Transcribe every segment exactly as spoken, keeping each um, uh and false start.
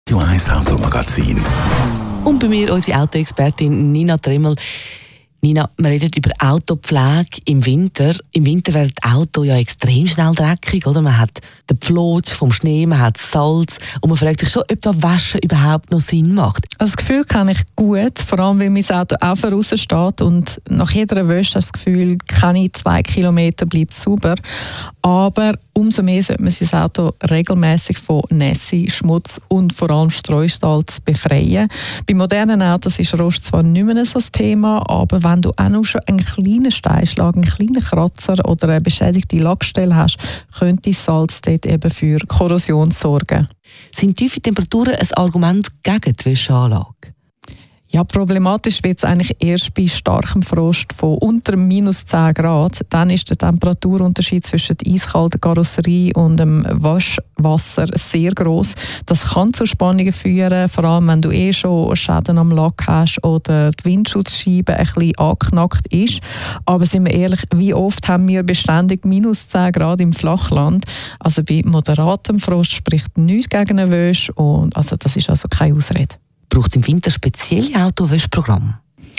Radio eins Automagazin. Und bei mir unsere Autoexpertin Nina Trimmel. Nina, wir reden über Autopflege im Winter. Im Winter werden die Autos ja extrem schnell dreckig, oder? Man hat den Pflotsch vom Schnee, man hat Salz und man fragt sich schon, ob da Waschen überhaupt noch Sinn macht. Also das Gefühl kenne ich gut, vor allem weil mein Auto auch draussen steht und nach jeder Wäsche hast du das Gefühl, keine zwei Kilometer bleibt sauber. Aber umso mehr sollte man sein Auto regelmäßig von Nässe, Schmutz und vor allem Streusalz befreien. Bei modernen Autos ist Rost zwar nicht mehr so das Thema, aber wenn du auch noch schon einen kleinen Steinschlag, einen kleinen Kratzer oder eine beschädigte Lackstelle hast, könnte Salz dort eben für Korrosion sorgen. Sind tiefe Temperaturen ein Argument gegen die Wäscheanlage? Ja, problematisch wird es eigentlich erst bei starkem Frost von unter minus zehn Grad. Dann ist der Temperaturunterschied zwischen der eiskalten Karosserie und dem Waschwasser sehr gross. Das kann zu Spannungen führen, vor allem wenn du eh schon Schäden am Lack hast oder die Windschutzscheibe ein bisschen angeknackt ist. Aber sind wir ehrlich, wie oft haben wir beständig minus zehn Grad im Flachland? Also bei moderatem Frost spricht nichts gegen eine Wäsche und also das ist also keine Ausrede. Braucht es im Winter spezielle Autowäschprogramme?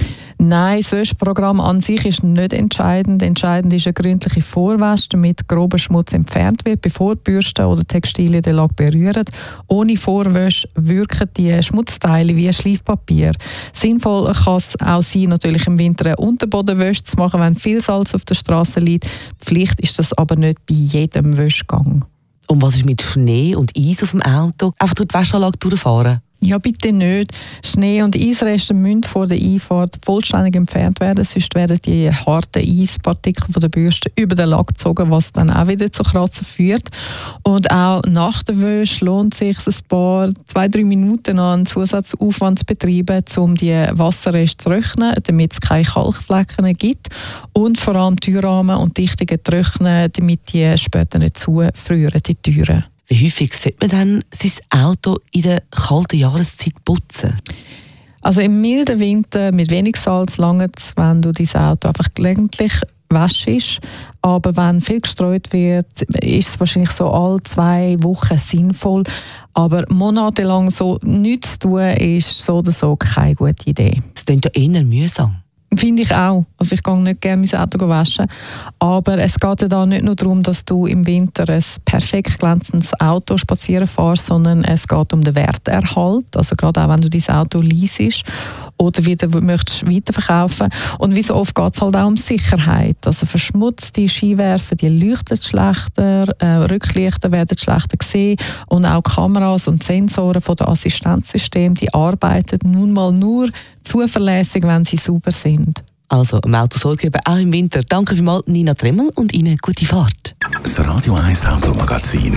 Nein, das Wäschprogramm an sich ist nicht entscheidend. Entscheidend ist eine gründliche Vorwäsche, damit grober Schmutz entfernt wird, bevor die Bürste oder Textilien den Lack berühren. Ohne Vorwäsche wirken die Schmutzteile wie ein Schleifpapier. Sinnvoll kann es auch sein, natürlich im Winter eine Unterbodenwäsche zu machen, wenn viel Salz auf der Straße liegt. Pflicht ist das aber nicht bei jedem Wäschgang. Und was ist mit Schnee und Eis auf dem Auto? Einfach durch die Wäscheanlage durchfahren? Ja, bitte nicht. Schnee- und Eisreste müssen vor der Einfahrt vollständig entfernt werden, sonst werden die harten Eispartikel von der Bürste über den Lack gezogen, was dann auch wieder zu Kratzen führt. Und auch nach der Wäsche lohnt es sich ein paar, zwei, drei Minuten an Zusatzaufwand zu betreiben, um die Wasserreste zu trocknen, damit es keine Kalkflecken gibt. Und vor allem Türrahmen und Dichtungen trocknen, damit die später nicht zufrieren, die Türen. Wie häufig sollte man dann sein Auto in der kalten Jahreszeit putzen? Also im milden Winter mit wenig Salz langt es, wenn du dein Auto einfach gelegentlich wäschst. Aber wenn viel gestreut wird, ist es wahrscheinlich so alle zwei Wochen sinnvoll. Aber monatelang so nichts zu tun, ist so oder so keine gute Idee. Das klingt ja eher mühsam. Finde ich auch. Also ich gehe nicht gerne mein Auto waschen. Aber es geht ja da nicht nur darum, dass du im Winter ein perfekt glänzendes Auto spazieren fährst, sondern es geht um den Werterhalt. Also gerade auch, wenn du dein Auto leasest oder wieder möchtest weiterverkaufen. Und wie so oft geht es halt auch um Sicherheit. Also verschmutzte Scheinwerfer, die leuchten schlechter, äh, Rücklichter werden schlechter gesehen und auch Kameras und Sensoren von den Assistenzsystemen, die arbeiten nun mal nur zuverlässig, wenn sie sauber sind. Also, im Auto Sorge geben, auch im Winter. Danke vielmals, Nina Trimmel, und Ihnen gute Fahrt. Das Radio eins Automagazin.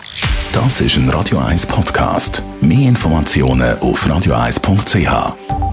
Das ist ein Radio eins Podcast. Mehr Informationen auf radio eins punkt c h.